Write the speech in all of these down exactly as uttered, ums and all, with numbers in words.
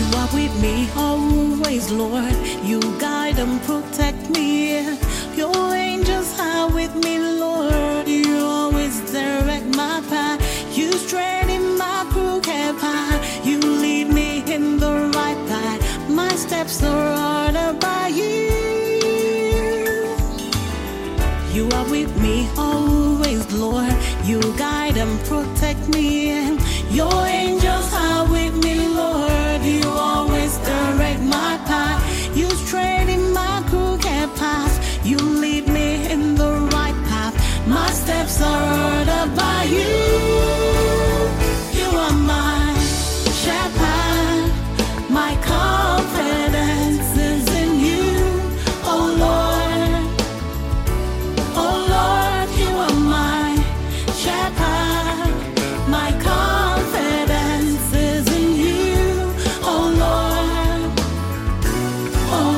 are with me always, Lord. You guide and protect me. Your angels are with me, Lord. You always direct my path. You straighten my crooked path. You lead me in the right path. My steps are ordered by you. You are with me always, Lord. You guide and protect me. Your angels are with me, Lord. You always direct my path. You straighten my crooked path. You lead me in the right path. My steps are ordered by you. You are my shepherd. My confidence is in you, oh Lord. Oh Lord, you are my shepherd. My confidence is in you, oh Lord. Oh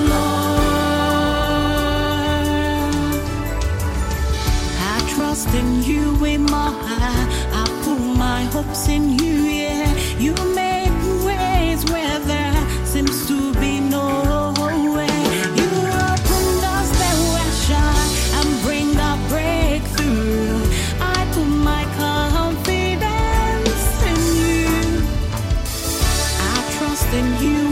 Lord, I trust in you with my heart. I put my hopes in you, yeah. You made ways where there seems to be no way. You open doors that were shut and bring a breakthrough. I put my confidence in you. I trust in you